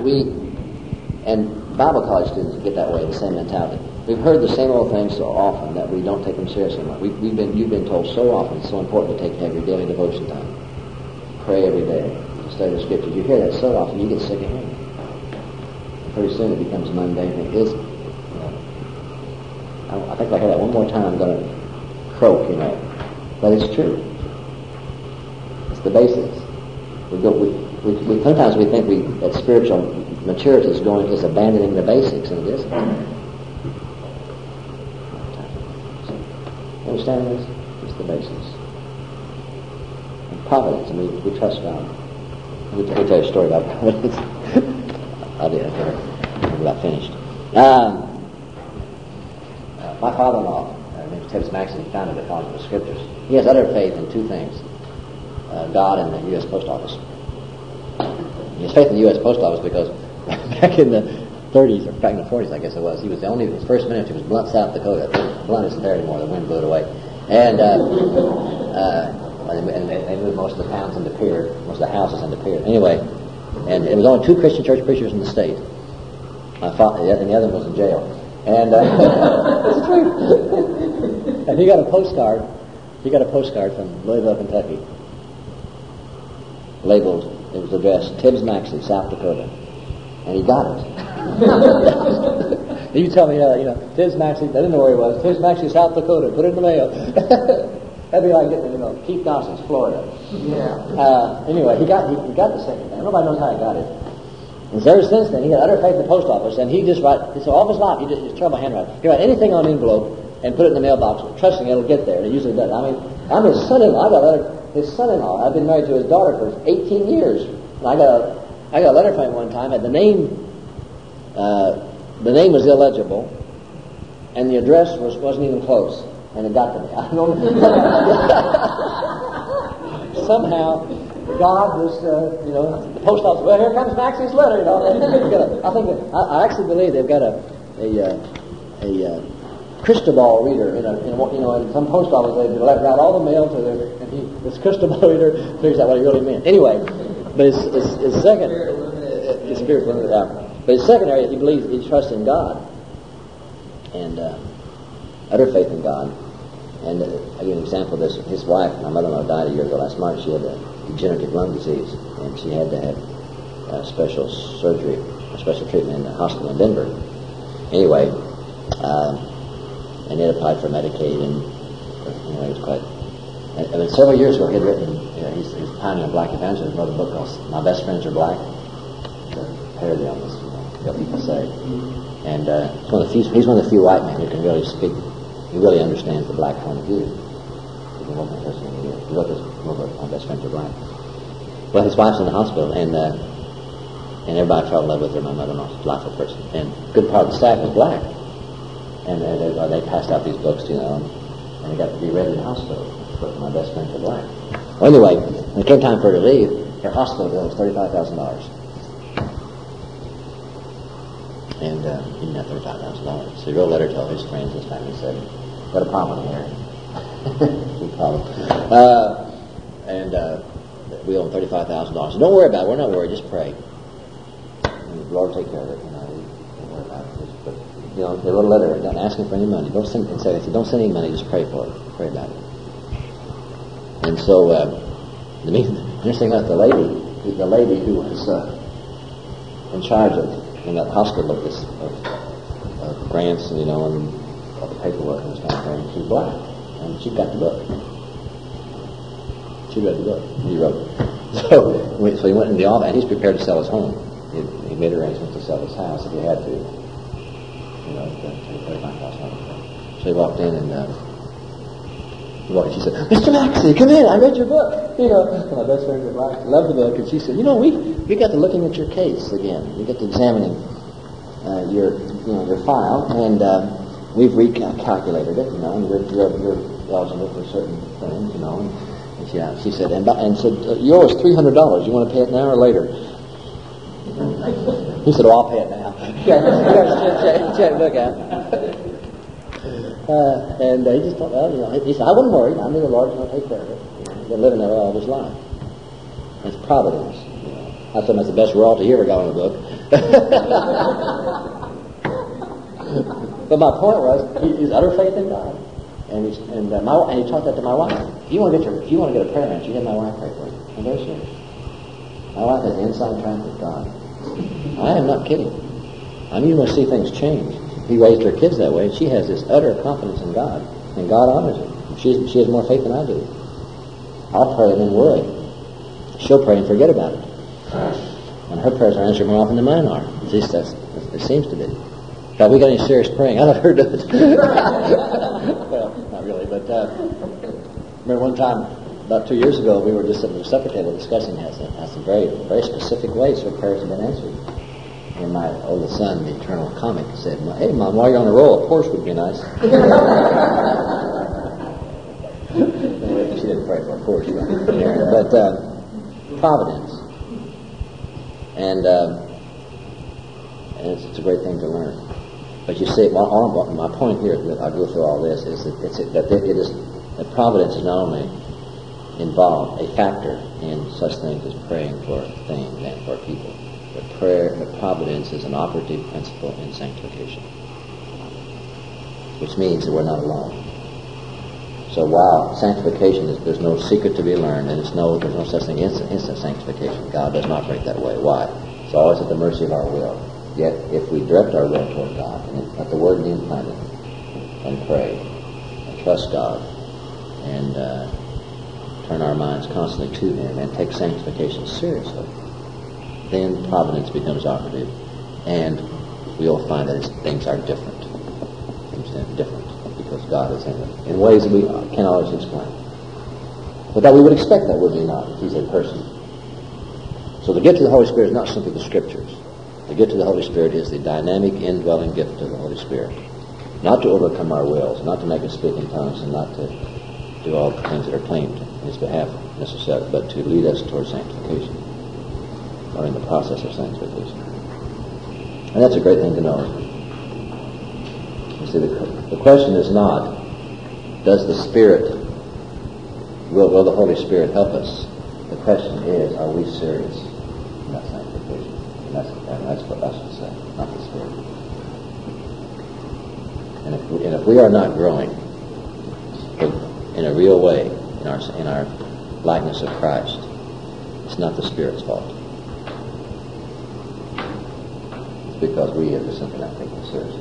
and Bible college students get that way, the same mentality. We've heard the same old things so often that we don't take them seriously. You've been told so often it's so important to have your daily devotion time. Pray every day. Study the Scriptures. You hear that so often, you get sick of hearing it. Pretty soon it becomes mundane. It is. I think if I hear that one more time, I'm going to croak, But it's true. It's the basics. Sometimes we think that spiritual maturity is abandoning the basics, and it isn't. You understand this? It's the basics. And providence, and we trust God. Let me tell you a story about providence. I'll do that after I'm about finished. My father-in-law, named Tibbs Maxson, founded the College of the Scriptures. He has utter faith in two things: God and the U.S. Post Office. He has faith in the U.S. Post Office because back in the 30s, or back in the 40s, I guess it was, his first ministry was Blunt, South Dakota. Blunt isn't there anymore, the wind blew it away. And they moved most of the towns into Pierre, most of the houses into Pierre. Anyway, and it was only 2 Christian church preachers in the state. My father, and the other one was in jail. And it's true. And he got a postcard from Louisville, Kentucky, labeled, it was addressed Tibbs Maxson, South Dakota. And he got it. You tell me, Tibbs Maxson, I didn't know where he was. Tibbs Maxson, South Dakota, put it in the mail. That'd be like getting, Keith Dawson's, Florida. Yeah. Anyway, he got the second thing. Nobody knows how he got it. And ever since then, he had utter faith in the post office, and he just all of his life, he's terrible handwriting. He write anything on an envelope and put it in the mailbox, trusting it'll get there, and it usually does. I mean, I'm his son-in-law. His son-in-law. I've been married to his daughter for 18 years. And I got a letter from him one time, and the name was illegible, and the address wasn't even close, and it got to me. I don't know. Somehow, God was, the post office. Well, here comes Maxie's letter. I actually believe they've got a crystal ball reader in some post office. They let out all the mail to this crystal ball reader figures out what he really meant. Anyway, but his second, his spirit limited out. But his second area, he believes he trusts in God and utter faith in God. And I'll give you an example of this. His wife, my mother-in-law, died a year ago last March. She had a degenerative lung disease, and she had to have special surgery, a special treatment in the hospital in Denver. Anyway, and he had applied for Medicaid, and it was quite. And several years ago, he had written. He's pioneering black evangelism. Wrote a book called "My Best Friends Are Black." It's a parody on this, what people say. And he's one of the few white men who can really speak. He really understands the black point of view. He wrote this book, "My Best Friends Are Black." Well, his wife's in the hospital, and everybody fell in love with her. My mother-in-law's a delightful person, and a good part of the staff was black. And they passed out these books, and they got to be read in the hospital. But My Best Friends Are Black. Well, anyway, when it came time for her to leave, her hospital bill was $35,000. And he didn't have $35,000. So he wrote a letter to all his friends this time. He said, "Got a problem here." Big problem. We owe him $35,000. Don't worry about it. We're not worried. Just pray. And the Lord will take care of it. Don't worry about it. But, the little letter, not asking for any money. Don't send any money. Just pray for it. Pray about it. And so, the interesting about the lady who was in charge in that hospital of grants and all the paperwork and stuff, and she's black, and she got the book. She read the book. He wrote. So he went in the office, and he's prepared to sell his home. He made arrangements to sell his house if he had to. $35,000. So he walked in and. She said, "Mr. Maxey, come in. I read your book." My best friend at Black loved the book, and she said, "We got to looking at your case again. We got to examining your file, and we've recalculated it. And you're eligible for certain things, And she said, and said, "You owe us $300. You want to pay it now or later?" He said, "Oh, I'll pay it now." Check book out. And he just thought, he said, "I wasn't worried. I knew the Lord was going to take care of it. He's been living that way all his life." It's providence. I thought that's the best royalty he ever got on a book. But my point was, he's utter faith in God, and he taught that to my wife. If you want to get a prayer answer, you have my wife pray for you. I'm very serious. My wife has inside track with God. I am not kidding. I mean, you must see things change. He raised her kids that way, and she has this utter confidence in God, and God honors her. She has more faith than I do. I'll pray and then worry. She'll pray and forget about it. And her prayers are answered more often than mine are. At least it seems to be. Have we got any serious praying? I've heard of it. Well, not really, but remember one time, about 2 years ago, we were just at the supper table discussing some very, very specific ways where prayers have been answered. And my oldest son, the eternal comic, said, "Hey, Mom, while you're on a roll, a Porsche would be nice." She didn't pray for a Porsche, but providence. And it's a great thing to learn. But you see, my point here, that I go through all this, is that providence is not only involved, a factor in such things as praying for things and for people, but providence is an operative principle in sanctification, which means that we're not alone. So while sanctification there's no secret to be learned, and there's no such thing as instant sanctification. God does not operate that way. Why? It's always at the mercy of our will. Yet, if we direct our will toward God, and let the Word be implanted, and pray, and trust God, and turn our minds constantly to Him, and take sanctification seriously, then providence becomes operative, and we'll find that things are different. Things are different, because God is in them, in ways that we can't always explain. But that we would expect that, would we not, if He's a person. So the gift of the Holy Spirit is not simply the Scriptures. The gift of the Holy Spirit is the dynamic, indwelling gift of the Holy Spirit. Not to overcome our wills, not to make us speak in tongues, and not to do all the things that are claimed in His behalf necessarily, but to lead us towards sanctification, or in the process of sanctification. And that's a great thing to know. You see, the question is not, does the Spirit, will the Holy Spirit help us? The question is, are we serious in that sanctification? And that's what I should say, not the Spirit. And if we are not growing in a real way in our likeness of Christ, it's not the Spirit's fault. It's because we have just simply not taken it seriously.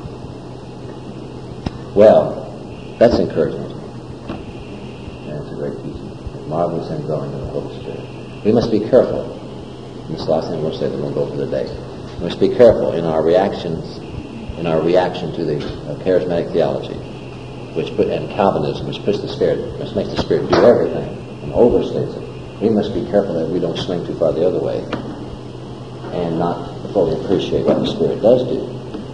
Well, that's encouragement. And it's a great teaching. It's marvelous in growing in the Holy Spirit. We must be careful. And this last thing we'll say, then we'll go for the day. We must be careful in our reaction to the charismatic theology, and Calvinism, which makes the Spirit do everything and overstates it. We must be careful that we don't swing too far the other way and not fully appreciate what the Spirit does do.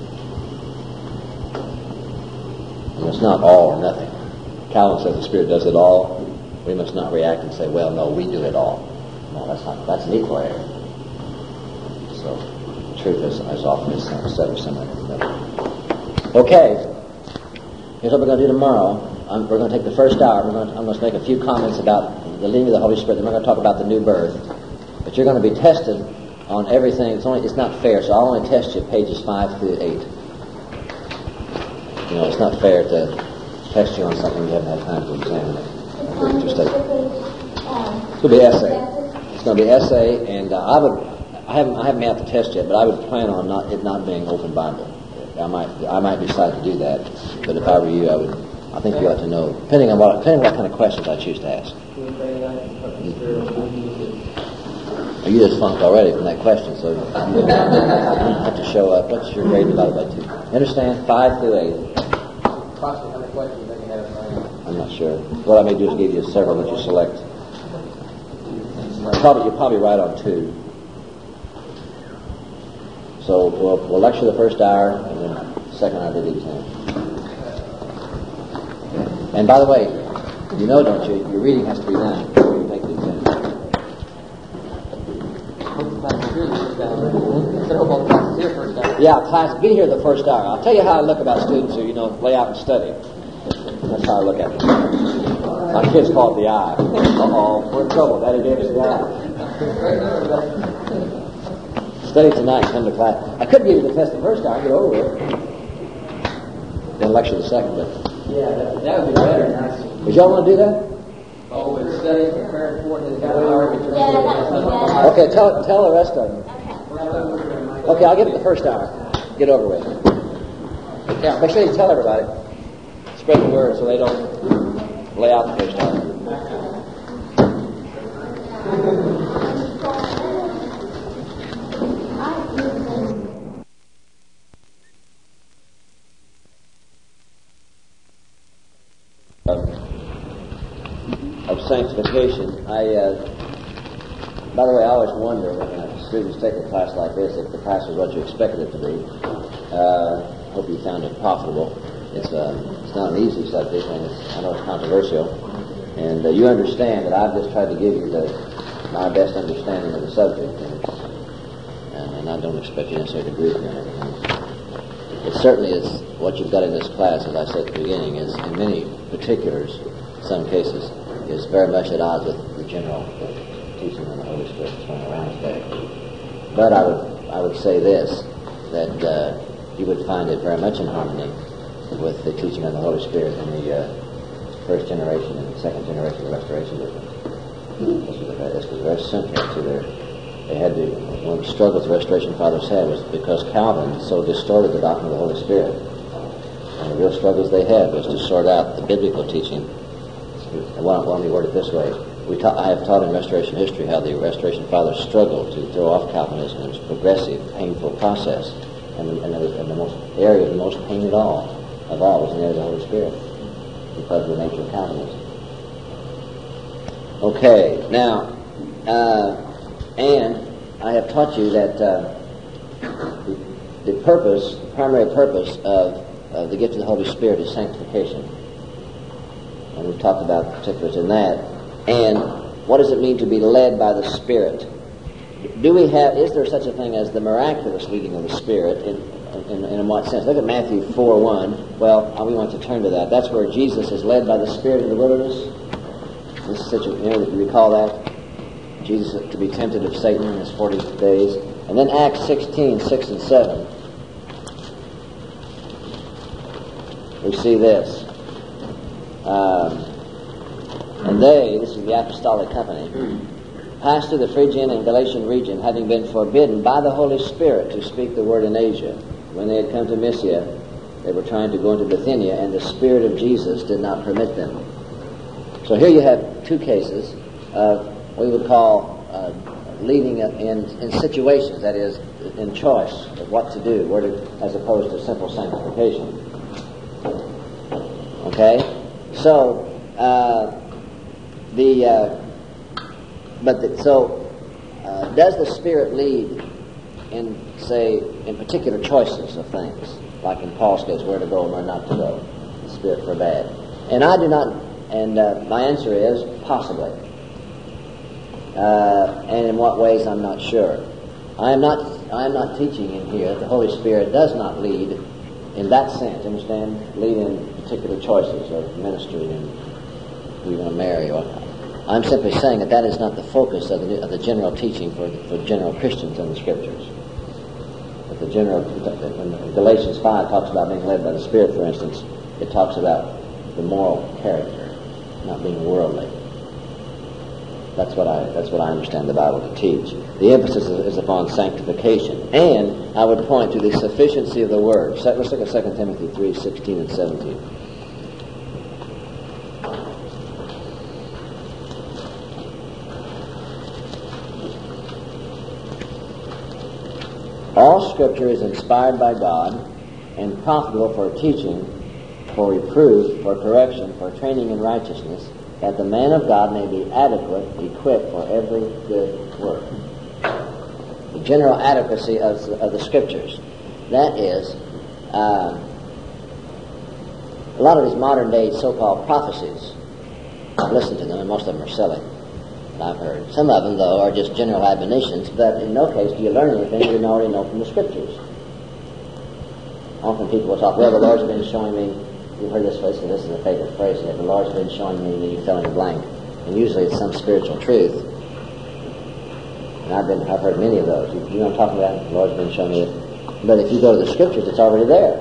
And it's not all or nothing. Calvin says the Spirit does it all. We must not react and say, well, no, we do it all. No, that's an equal error. So, the truth is often is said of somebody. Okay. Here's what we're going to do tomorrow. We're going to take the first hour. I'm going to make a few comments about the leading of the Holy Spirit. Then we're going to talk about the new birth. But you're going to be tested on everything. It's not fair, so I'll only test you pages 5 through 8. You know, it's not fair to test you on something you haven't had time to examine it. It's going to be essay. It's going to be essay, and I haven't had the test yet, but I would plan on it not being open Bible. I might decide to do that, but if I were you, I think you ought to know, depending on what kind of questions I choose to ask. You just flunked already from that question, so you have to show up. What's your grade divided by 2? You understand? 5 through 8. Approximately how many questions they can have? I'm not sure. What I may do is give you several that you select. You're probably right on 2. So we'll lecture the first hour, and then the second hour we'll do 10. And by the way, you know, don't you? Your reading has to be done before you take the exam. Yeah, class, be here the first hour. I'll tell you how I look about students who, lay out and study. That's how I look at them. My kids call it the eye. Uh-oh, we're in trouble. Daddy gave us the eye. Study tonight, come to class. I could give you the test the first hour, get over with it. Then lecture the second, but... Yeah, that would be better. Would y'all want to do that? Oh, but study, prepare for it, and got an hour. Okay, tell the rest of them. Okay, I'll give it the first hour. Get over with it. Yeah, make sure you tell everybody. Spread the word so they don't lay out the first hour. Of sanctification. By the way, I always wonder when students take a class like this if the class is what you expected it to be. Hope you found it profitable. It's not an easy subject, and I know it's controversial. And you understand that I've just tried to give you my best understanding of the subject, and I don't expect you necessarily to agree with me on everything. It certainly is what you've got in this class, as I said at the beginning, is in many particulars, some cases, is very much at odds with the general teaching on the Holy Spirit that's going around today. But I would say this, that you would find it very much in harmony with the teaching on the Holy Spirit in the first generation and second generation of the Restoration movement. This was very central to one of the struggles the Restoration Fathers had was because Calvin so distorted the doctrine of the Holy Spirit. And the real struggles they had was to sort out the biblical teaching. And why don't we word it this way? I have taught in Restoration history how the Restoration Fathers struggled to throw off Calvinism. It was a progressive, painful process. And the area of the most pain of all was in the area of the Holy Spirit because of the nature of Calvinism. Okay, now, and I have taught you that the primary purpose of the gift of the Holy Spirit is sanctification. And we've talked about particulars in that. And what does it mean to be led by the Spirit? Is there such a thing as the miraculous leading of the Spirit? In what sense? Look at Matthew 4:1. Well, we want to turn to that. That's where Jesus is led by the Spirit in the wilderness. This is you recall that? Jesus to be tempted of Satan in his 40 days. And then Acts 16:6 and 7. We see this. And this is the apostolic company, passed through the Phrygian and Galatian region, having been forbidden by the Holy Spirit to speak the word in Asia. When they had come to Mysia, they were trying to go into Bithynia, and the Spirit of Jesus did not permit them. So here you have two cases of what we would call leading in situations, that is, in choice of what to do, as opposed to simple sanctification. Okay? So, does the Spirit lead in particular choices of things, like in Paul's case, where to go and where not to go? The Spirit forbade. And I do not, and my answer is possibly. And in what ways, I'm not sure. I am not teaching in here that the Holy Spirit does not lead in that sense, understand? Lead in particular choices of ministry and who you're going to marry. I'm simply saying that is not the focus of the general teaching for general Christians in the Scriptures. But when Galatians 5 talks about being led by the Spirit, for instance, it talks about the moral character, not being worldly. That's what I understand the Bible to teach. The emphasis is upon sanctification. And I would point to the sufficiency of the Word. Let's look at 2 Timothy 3:16 and 17. All Scripture is inspired by God and profitable for teaching, for reproof, for correction, for training in righteousness, that the man of God may be adequate, equipped for every good work. The general adequacy of the Scriptures. That is, a lot of these modern day so-called prophecies, I've listened to them, and most of them are silly, that I've heard. Some of them, though, are just general admonitions, but in no case do you learn anything you didn't already know from the Scriptures. Often people will talk, well, the Lord's been showing me. You've heard this phrase, and this is a favorite phrase here, the Lord's been showing me, and you fill in the blank. And usually it's some spiritual truth. And I've heard many of those. You know what I'm talking about? The Lord's been showing me it. But if you go to the Scriptures, it's already there.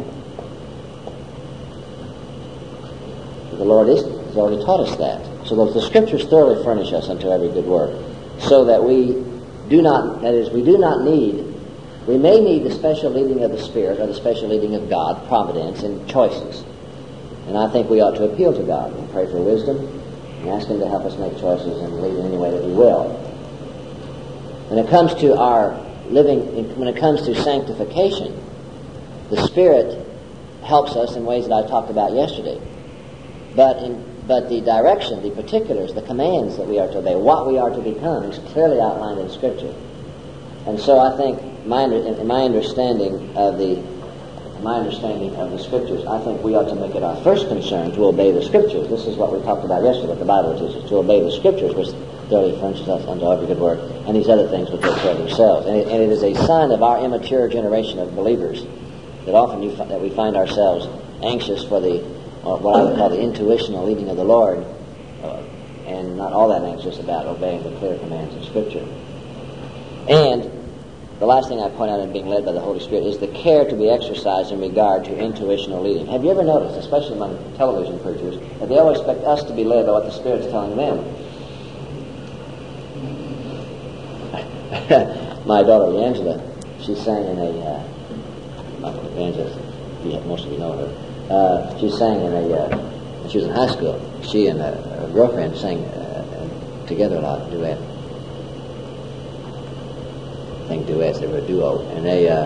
The Lord has already taught us that. So that the Scriptures thoroughly furnish us unto every good work. So that we do not, that is, we do not need, we may need the special leading of the Spirit or the special leading of God, providence, in choices. And I think we ought to appeal to God and pray for wisdom and ask Him to help us make choices and lead in any way that He will. When it comes to our living, when it comes to sanctification, the Spirit helps us in ways that I talked about yesterday. But the direction, the particulars, the commands that we are to obey, what we are to become, is clearly outlined in Scripture. And so I think my understanding of the Scriptures, I think we ought to make it our first concern to obey the Scriptures. This is what we talked about yesterday, what the Bible teaches, to obey the Scriptures, which thoroughly furnishes us unto every good work, and these other things will take care of themselves. And it is a sign of our immature generation of believers that often that we find ourselves anxious for what I would call the intuitional leading of the Lord, and not all that anxious about obeying the clear commands of Scripture. And the last thing I point out in being led by the Holy Spirit is the care to be exercised in regard to intuitional leading. Have you ever noticed, especially among television preachers, that they always expect us to be led by what the Spirit's telling them? My daughter, Angela, she sang in evangelist, most of you know her. She sang when she was in high school. She and her girlfriend sang together a lot, duet. I think duets, they were a duo. And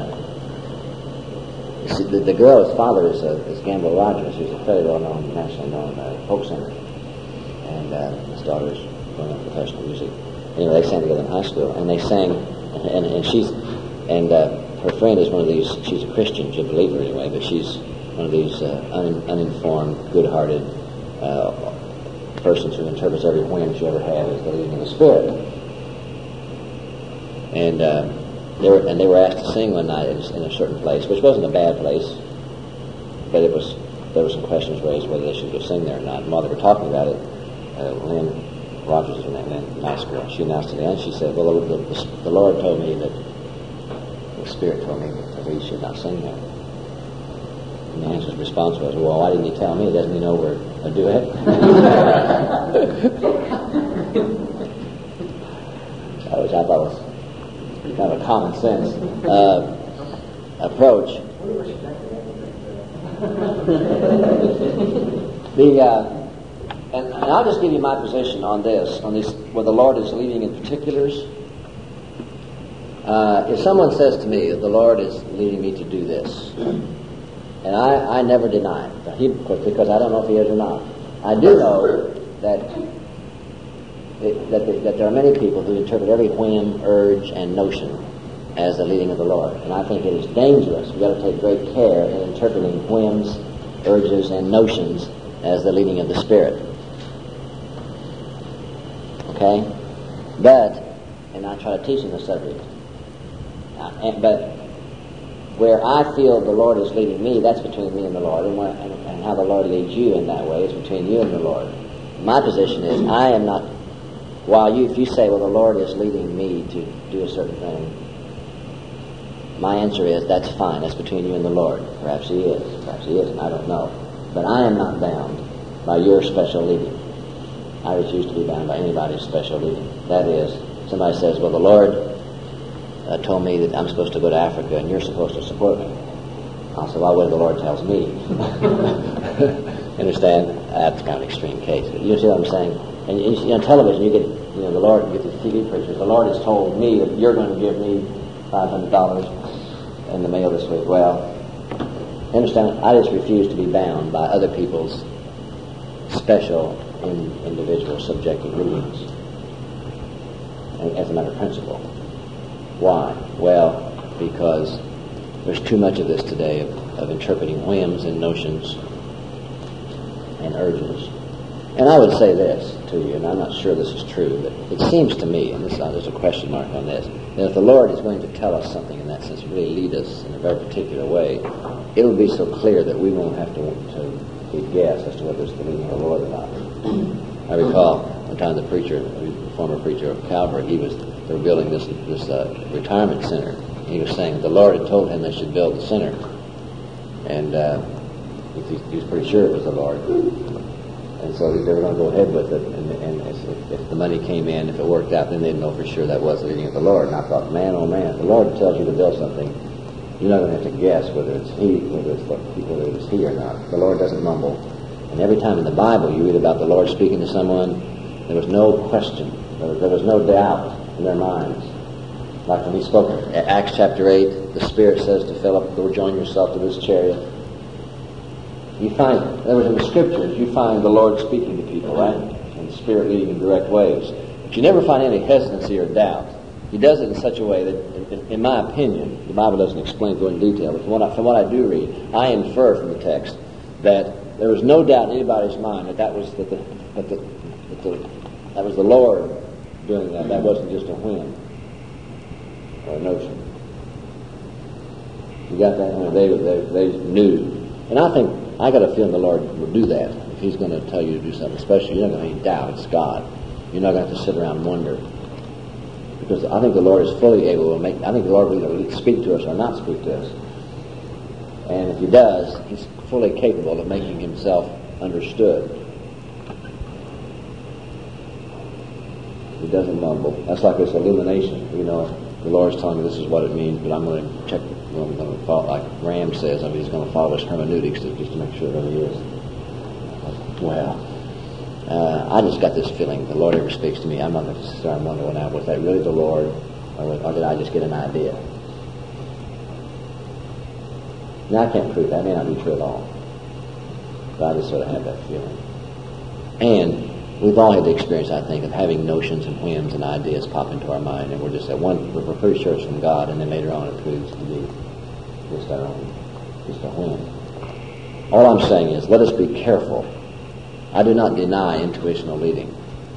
the girl's father is Gamble Rogers, who's a fairly well-known, nationally known folk singer. And his daughter is going into professional music. Anyway, they sang together in high school, and they sang, and her friend is one of these, she's a Christian, she's a believer anyway, but she's one of these uninformed, good-hearted persons who interprets every whim she ever had as the leading of the Spirit. And they were asked to sing one night in a certain place, which wasn't a bad place, but there were some questions raised whether they should go sing there or not. And while they were talking about it, Lynn Rogers is her name, Lynn, nice girl, she announced to the end, she said, well, the Lord told me that, the Spirit told me that we should not sing there. And the answer's response was, well, why didn't He tell me? Doesn't He know we're a duet? Which I thought was kind of a common sense approach. And I'll just give you my position on this, where the Lord is leading in particulars. If someone says to me that the Lord is leading me to do this, and I never deny it, because I don't know if He is or not. I do know that there are many people who interpret every whim, urge, and notion as the leading of the Lord. And I think it is dangerous. We've got to take great care in interpreting whims, urges, and notions as the leading of the Spirit. Okay? And I try to teach in the subject. But where I feel the Lord is leading me, that's between me and the Lord. And how the Lord leads you in that way is between you and the Lord. My position is, I am not... if you say, well, the Lord is leading me to do a certain thing, my answer is, that's fine, that's between you and the Lord. Perhaps He is, perhaps He isn't, I don't know. But I am not bound by your special leading. I refuse to be bound by anybody's special leading. That is, somebody says, well, the Lord told me that I'm supposed to go to Africa and you're supposed to support me. I'll say, well, what if the Lord tells me? Understand? That's kind of an extreme case. But you see what I'm saying? And on television, you get, the Lord, you get these TV preachers. The Lord has told me that you're going to give me $500 in the mail this week. Well, understand? I just refuse to be bound by other people's special individual subjective leadings as a matter of principle. Why? Well, because there's too much of this today of interpreting whims and notions and urges. And I would say this to you, and I'm not sure this is true, but it seems to me, and there's a question mark on this, that if the Lord is going to tell us something in that sense, really lead us in a very particular way, it'll be so clear that we won't have to guess as to whether it's the leading of the Lord or not. I recall one time the former preacher of Calvary, he was they were building this retirement center. He was saying the Lord had told him they should build the center, and he was pretty sure it was the Lord. And so they were going to go ahead with it, and if the money came in, if it worked out, then they'd know for sure that was the leading of the Lord. And I thought, man, oh man, if the Lord tells you to build something, you're not going to have to guess whether it's he or not. The Lord doesn't mumble. And every time in the Bible you read about the Lord speaking to someone, there was no question, there was no doubt in their minds. Like when he spoke in Acts chapter 8, the Spirit says to Philip, go join yourself to this chariot. You find, that was in the Scriptures, you find the Lord speaking to people, right? And the Spirit leading in direct ways. But you never find any hesitancy or doubt. He does it in such a way that, in my opinion, the Bible doesn't explain it in detail, but from what I do read, I infer from the text that there was no doubt in anybody's mind that was the Lord doing that. That wasn't just a whim or a notion. You got that? I mean, they knew. And I got a feeling the Lord will do that if He's going to tell you to do something. Especially, you're not going to have any doubt it's God. You're not going to have to sit around and wonder. Because I think the Lord is fully able to I think the Lord will either speak to us or not speak to us. And if He does, He's fully capable of making Himself understood. He doesn't mumble. That's like this illumination. The Lord's telling me this is what it means, but I'm going to check. I'm going to follow, like Ram says. He's going to follow his hermeneutics just to make sure that He is. Well, I just got this feeling the Lord ever speaks to me. I'm not going to sit there and wonder, was that really the Lord, or did I just get an idea? Now I can't prove that. May not be true at all. But I just sort of have that feeling. And we've all had the experience, I think, of having notions and whims and ideas pop into our mind, and we're pretty sure it's from God, and then later on it proves to be just a whim. All I'm saying is, let us be careful. I do not deny intuitional leading,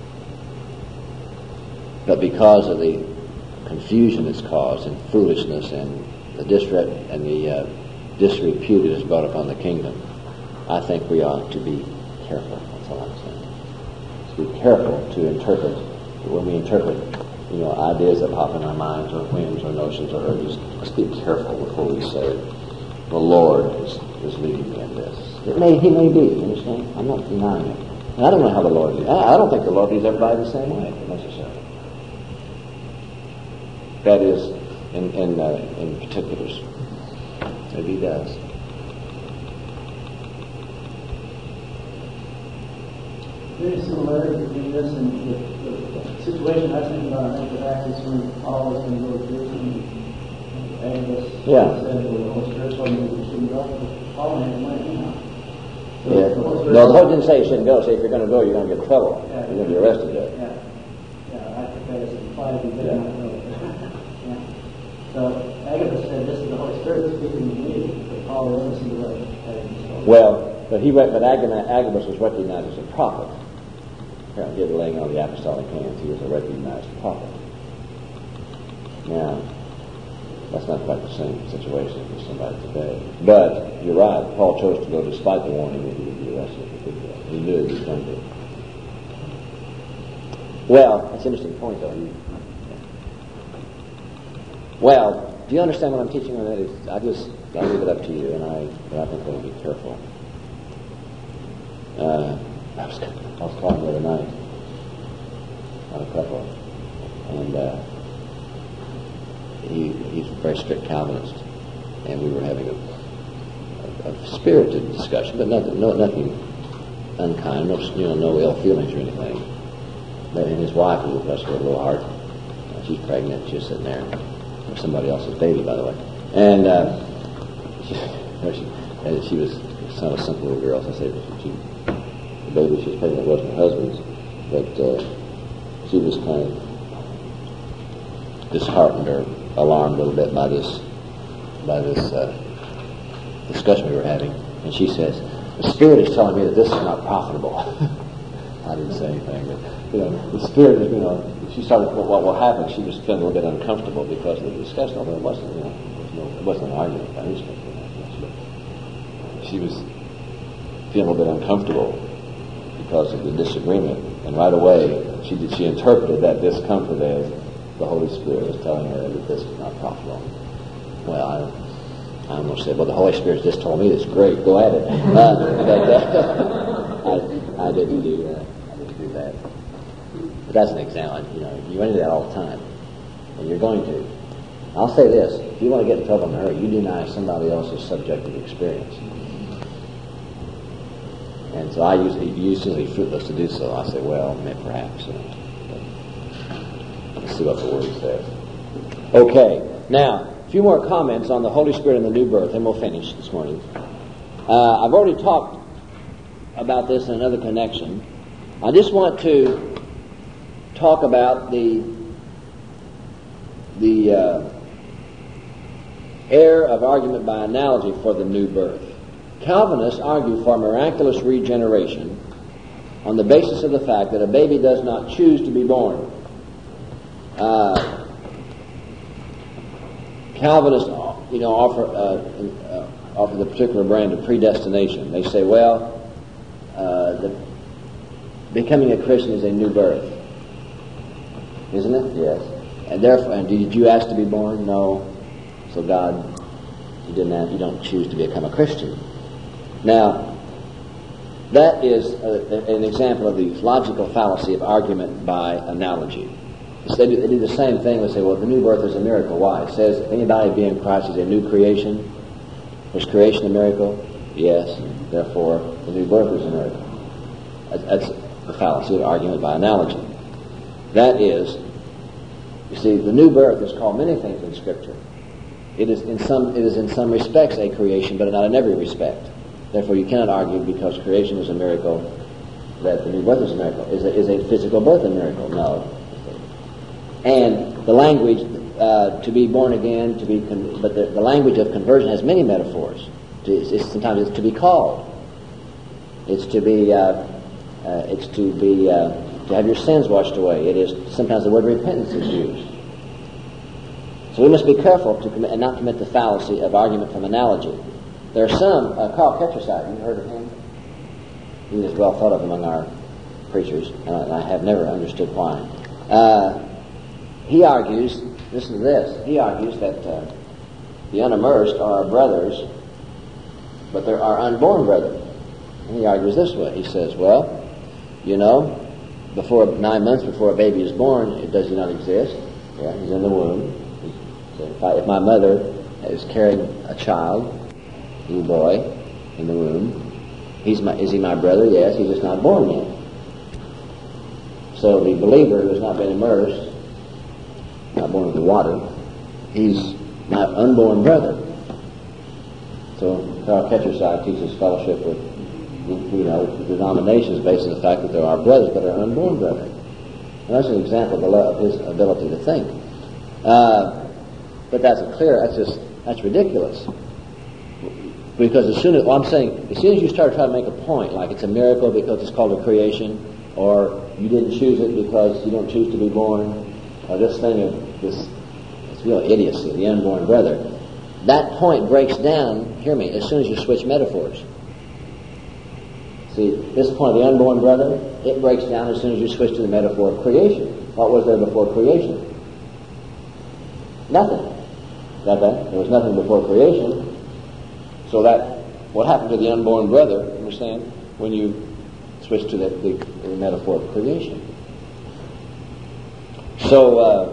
but because of the confusion it's caused and foolishness and the disrepute it has brought upon the kingdom, I think we ought to be careful. That's all I'm saying. Be careful to interpret, when we interpret, ideas that pop in our minds, or whims, or notions, or urges. Let's be careful before we say, the Lord is leading me in this. He may be, you understand? I'm not denying it. And I don't know how the Lord leads. I don't think the Lord leads everybody the same way, necessarily. That is, in particulars. Maybe He does. Very similarity between this and the situation I was thinking about in the Acts is when Paul was going to go to Jerusalem and Agabus said, the Holy Spirit told me you shouldn't go. Paul had money now. No, the Lord didn't say you shouldn't go. Say if you're going to go, you're going to get in trouble. Yeah, you're going to be arrested there. I think that is implied to be better not go. So Agabus said, this is the Holy Spirit speaking to me, but Paul didn't listen to what Agabus. Well, but Agabus was recognized as a prophet. Apparently, he laying on the apostolic hands. He was a recognized prophet. Now, that's not quite the same situation as somebody today. But you're right. Paul chose to go despite the warning that he would be arrested. He knew he was going to. Well, that's an interesting point, though. Well, do you understand what I'm teaching on that? I'll leave it up to you, but I think we'll be careful. I was calling the other night on a couple, and he's a very strict Calvinist, and we were having a spirited discussion, but nothing unkind, no ill feelings or anything. And his wife, who was a little hard, she's pregnant, she's sitting there with somebody else's baby, by the way, and she was some simple little girl. So I said, the baby she was pregnant wasn't her husband's, but she was kind of disheartened or alarmed a little bit by this discussion we were having, and she says, the Spirit is telling me that this is not profitable. I didn't say anything, but the Spirit is, she started, what will happen, she was feeling a little bit uncomfortable because of the discussion, although it wasn't an argument by any stretch. She was feeling a little bit uncomfortable because of the disagreement, and right away she interpreted that discomfort as the Holy Spirit was telling her that this was not profitable. Well, I'm going to say, well, the Holy Spirit just told me this. Great, go at it. I didn't do that. But that's an example. You run into that all the time, and you're going to. I'll say this: if you want to get in trouble in a hurry, you deny somebody else's subjective experience. And so I usually fruitless to do so. I say, well, maybe perhaps. Let's see what the Word says. Okay, now a few more comments on the Holy Spirit and the new birth, and we'll finish this morning. I've already talked about this in another connection. I just want to talk about the error of argument by analogy for the new birth. Calvinists argue for miraculous regeneration on the basis of the fact that a baby does not choose to be born. Calvinists, offer the particular brand of predestination. They say, well, becoming a Christian is a new birth, isn't it? Yes. And therefore, did you ask to be born? No. So God, you didn't ask. You don't choose to become a Christian. Now, that is an example of the logical fallacy of argument by analogy. They do the same thing. They say, well, the new birth is a miracle. Why? It says, if anybody be in Christ is a new creation. Was creation a miracle? Yes. Therefore, the new birth is a miracle. That's the fallacy of argument by analogy. That is, you see, the new birth is called many things in Scripture. It is in some respects a creation, but not in every respect. Therefore, you cannot argue because creation is a miracle that the new birth is a miracle. Is a physical birth a miracle? No. And the language to be born again, but the language of conversion has many metaphors. Sometimes it's to be called. It's to have your sins washed away. It is sometimes the word repentance is used. So we must be careful and not commit the fallacy of argument from analogy. There are some, Carl Ketcherside, you heard of him? He is well thought of among our preachers, and I have never understood why. He argues, listen to this, he argues that the unimmersed are our brothers, but they're our unborn brethren. And he argues this way. He says, well, 9 months before a baby is born, does he not exist? Yeah, he's in the womb. So if my mother is carrying a child, little boy, in the womb, is he my brother? Yes, he's just not born yet. So the believer who has not been immersed, not born of the water, he's my unborn brother. So Carl Ketcherside teaches fellowship with denominations based on the fact that there are brothers but are unborn brethren. And that's an example of his ability to think. But that's ridiculous. Because as soon as you start trying to make a point, like it's a miracle because it's called a creation, or you didn't choose it because you don't choose to be born, or it's real idiocy, the unborn brother. That point breaks down, hear me, as soon as you switch metaphors. See, this point of the unborn brother, it breaks down as soon as you switch to the metaphor of creation. What was there before creation? Nothing. Got that? There was nothing before creation. So what happened to the unborn brother, understand, when you switch to the metaphor of creation? So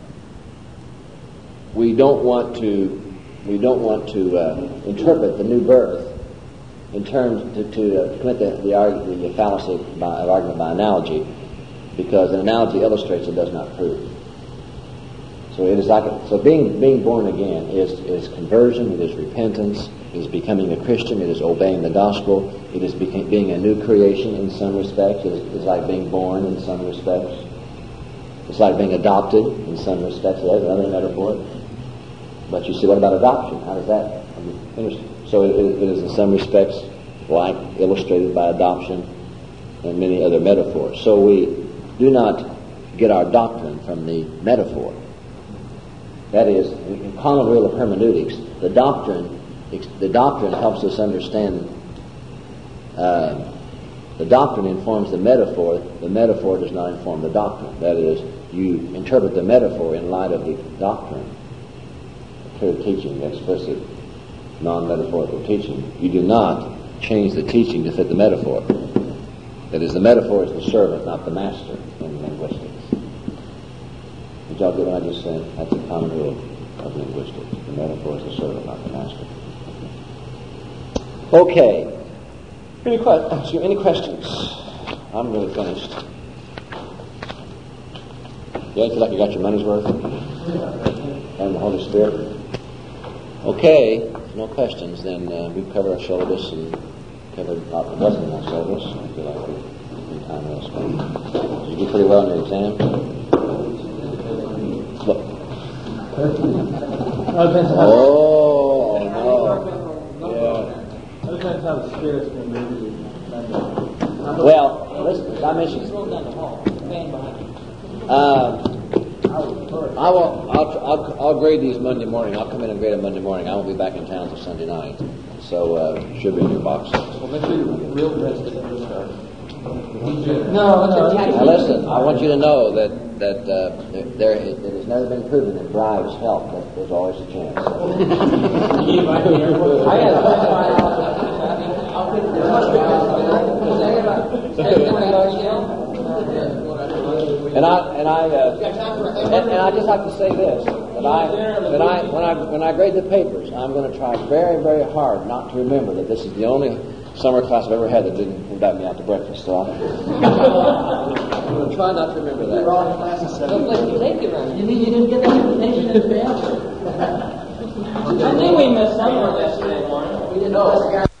we don't want to interpret the new birth in terms to commit the fallacy of argument by analogy, because an analogy illustrates, it does not prove. So it is being born again is conversion, it is repentance, it is becoming a Christian, it is obeying the gospel, it is being a new creation in some respects, it is like being born in some respects, it's like being adopted in some respects. There's another metaphor. But you see, what about adoption? How does that finish? So it is in some respects like illustrated by adoption and many other metaphors. So we do not get our doctrine from the metaphor. That is, in common rule of hermeneutics, the doctrine helps us understand. The doctrine informs the metaphor does not inform the doctrine. That is, you interpret the metaphor in light of the doctrine, clear teaching, explicit, non-metaphorical teaching. You do not change the teaching to fit the metaphor. That is, the metaphor is the servant, not the master in linguistics. Did y'all get what I just said? That's a common rule of linguistics. The metaphor is the servant, not the master. Okay. Any questions? I'm really finished. You feel like you got your money's worth? And the Holy Spirit? Okay. No questions. Then we've covered our syllabus and covered about a dozen of our syllabus. I feel like we've been time well spent. Did you do pretty well in your exam? Look. Oh, no. Yeah. Depends how the Spirit's going to move you. Well, listen, I mentioned. I'll grade these Monday morning. I'll come in and grade them Monday morning. I won't be back in town until Sunday night, so should be in your box. Well, make sure you're real best. No. Now listen, I want you to know that it has never been proven that bribes help, but there's always a chance. And I just like to say this: when I grade the papers, I'm going to try very, very hard not to remember that this is the only summer class I've ever had that didn't invite me out to breakfast. So I'm going to try not to remember that. You mean you didn't get that invitation in advance? I think we missed somewhere yesterday morning. We didn't know.